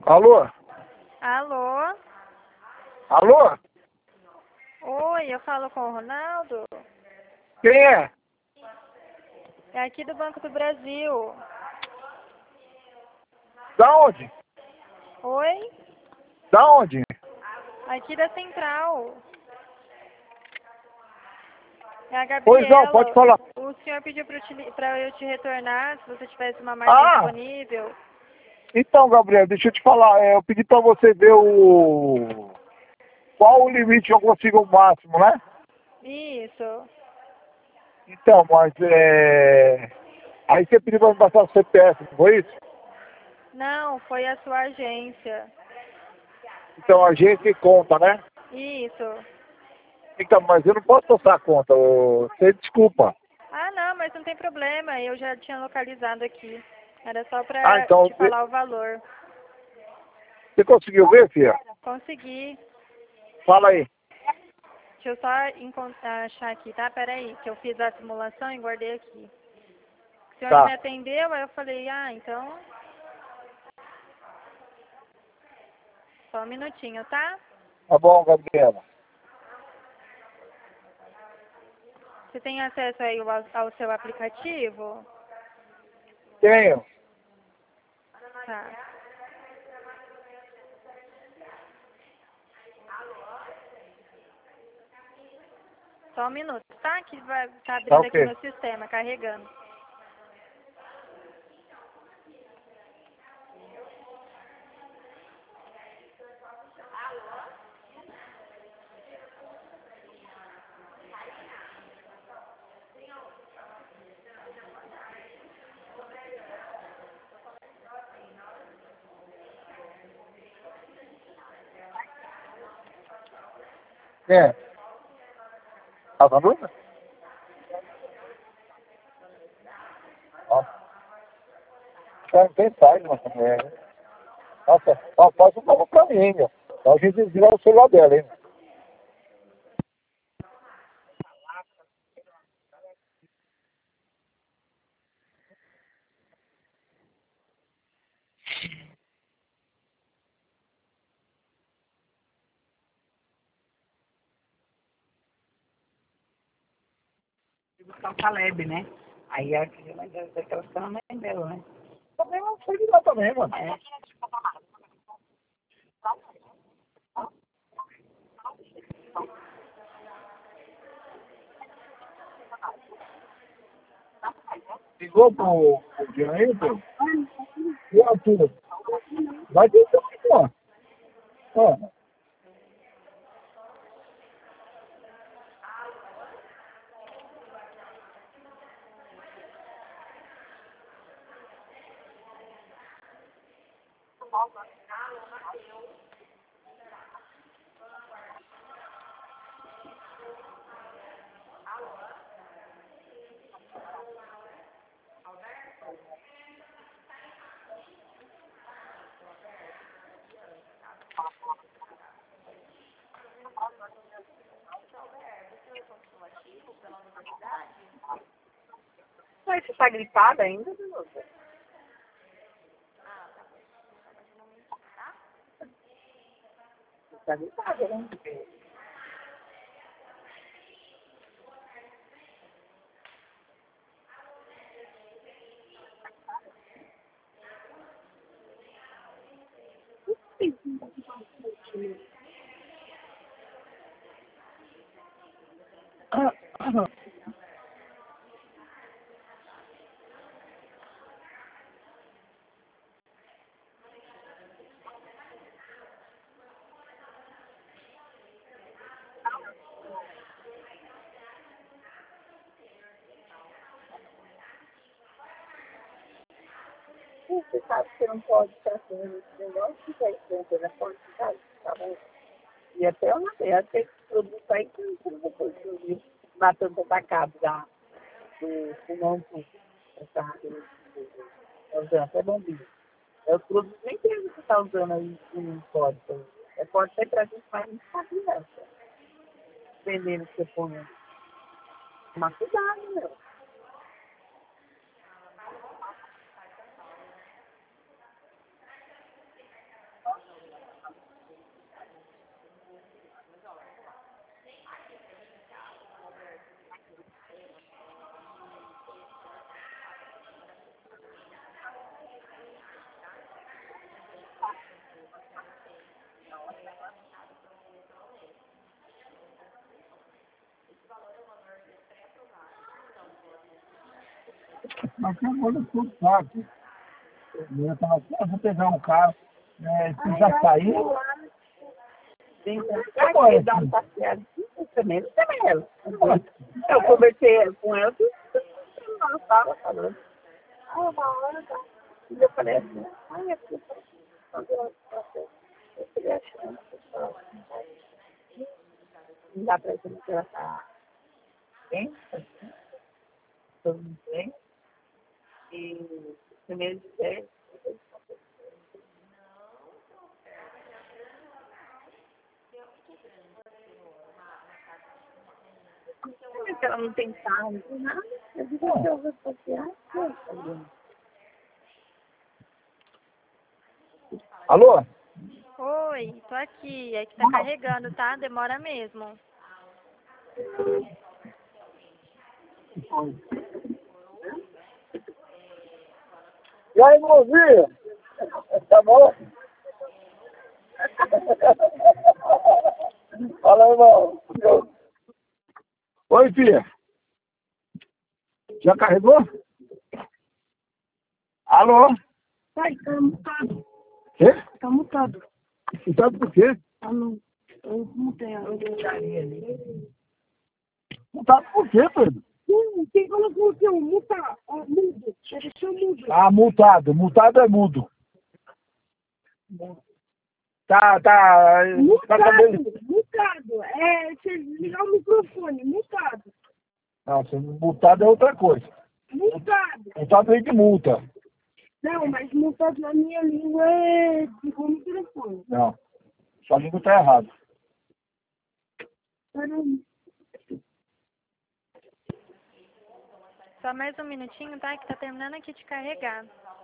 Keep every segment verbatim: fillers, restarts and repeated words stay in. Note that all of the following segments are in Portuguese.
Alô? Alô? Alô? Oi, eu falo com o Ronaldo? Quem é? É aqui do Banco do Brasil. Da onde? Oi? Da onde? Aqui da Central. É a Pois não, pode Gabriela. falar. O senhor pediu para eu te retornar se você tivesse uma marca Ah, disponível. então, Gabriel, deixa eu te falar. é, Eu pedi pra você ver o... Qual o limite que eu consigo o máximo, né? Isso. Então, mas é... Aí você pediu pra me passar o C P F, não foi isso? Não, foi a sua agência. Então a gente conta, né? Isso. Então, mas eu não posso passar a conta. ô, Você desculpa. Ah, não, mas não tem problema. Eu já tinha localizado aqui. Era só Ah, para então, te você falar o valor. você conseguiu ver, filha? Consegui. Fala aí. Deixa eu só encon- achar aqui, tá? Peraí, que eu fiz a simulação e guardei aqui. O senhor não me Tá. atendeu, aí eu falei, ah, então... Só um minutinho, tá? Tá bom, Gabriela. Você tem acesso aí ao, ao seu aplicativo? Tenho. Tá. Só um minuto, tá? Que vai tá Tá abrindo aqui ok. no sistema, carregando. É. Tá falando? Ó. Já não tem site, nossa mulher. Né? Nossa, ó, faz um favor pra mim, meu. Então a gente desliga o celular dela, hein? Buscar o Caleb, né? Aí a mãe dela, daquela ficando a mãe dela, né? Também não sei de lá também, mano. É. Ligou pro, pro direito? E Arthur? Vai ter que ficar. Ó. Mas você tá gripada ainda, Duda? Você tá gripada, né? Você sabe que você não pode ficar fazendo esse negócio, que aí você entra na porta de casa, tá bom? E até eu não sei, até esse produto aí que você não vai conseguir matando atacado da, do pulmão tudo. Essa água, tá usando até bombinha. É o produto nem que você tá usando aí que não pode. É pode ser pra gente mais muito fácil, né? Dependendo do que você põe. Tomar cuidado, meu. Mas tem agora tudo sabe. Eu tava assim, eu vou pegar um carro, né, se já saiu. Agora ele dá um passeado também, também ela. Eu conversei com ela, que ela estava falando. Ah, uma hora tá. E eu falei assim, ai, é porque eu queria achar uma pessoa. Não dá pra dizer que ela tá bem, todo mundo bem. E primeiro de dez, que ela não tem carro, não tem nada. Eu digo que eu vou passear. Alô? Oi, tô aqui. É que tá carregando, tá? Demora mesmo. E aí, mozinha? Tá bom? Fala, irmão. Oi, filha. Já carregou? Alô? Pai, tá mutado. Quê? Tá mutado. Mutado por quê? Ah, não. Eu mutei a Mutado por quê, Pedro? Não, quem colocou o seu muta? Ah, mudo. Ele deixou mudo. Ah, multado. Multado é mudo. Tá, tá. Tá cabelo. Mutado, mutado. É, você ligar o microfone, mutado. Nossa, multado é outra coisa. Mutado. Multado vem de multa. Não, mas mutado na minha língua é ligar o microfone. Não. Sua língua tá errada. Peraí. Só mais um minutinho, tá? Que tá terminando aqui de carregar.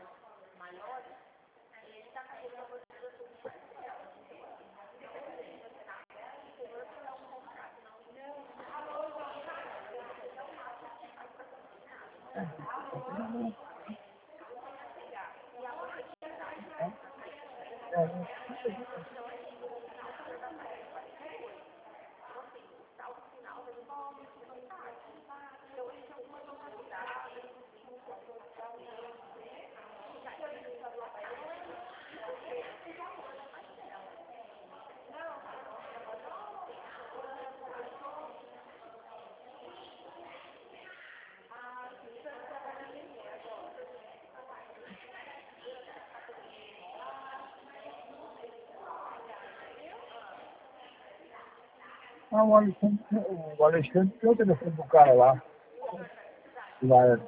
Ah, o Alexandre, o Alexandre tem o telefone do cara lá. Lá.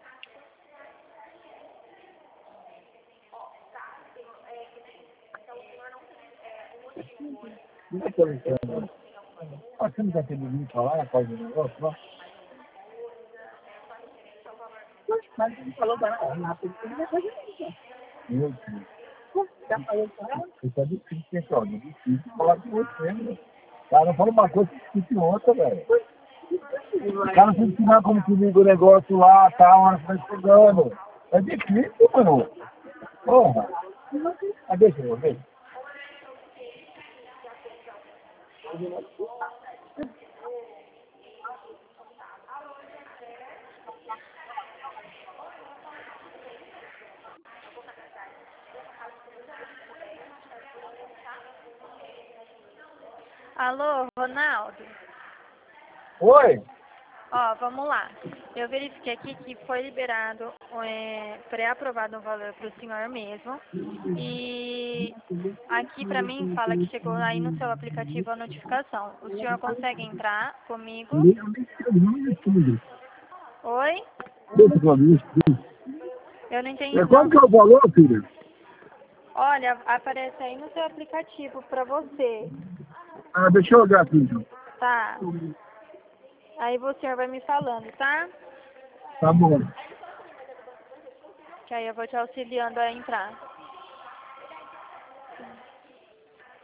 Não é que eu entendo. Ah, você não tá tendo ninguém falar, faz um negócio lá? Mas ele falou para ela, na pesquisa vai fazer isso. Meu Deus. Já falou para ela? Isso é difícil, pessoal. É difícil falar com você, né? O cara fala uma coisa e escuta outra, velho. O cara tem que ensinar como que liga o negócio lá, tá, uma hora que vai chegando. É difícil, mano. Porra. Ah, deixa eu ver. Alô, Ronaldo? Oi? Ó, vamos lá. Eu verifiquei aqui que foi liberado, é, pré-aprovado um valor para o senhor mesmo. E aqui para mim fala que chegou aí no seu aplicativo a notificação. O senhor consegue entrar comigo? Oi? Eu não entendi. É, qual que é o valor, filha? Olha, aparece aí no seu aplicativo para você. Ah, deixa eu olhar aqui, então. Tá. Aí o senhor vai me falando, tá? Tá bom. Que aí eu vou te auxiliando a entrar.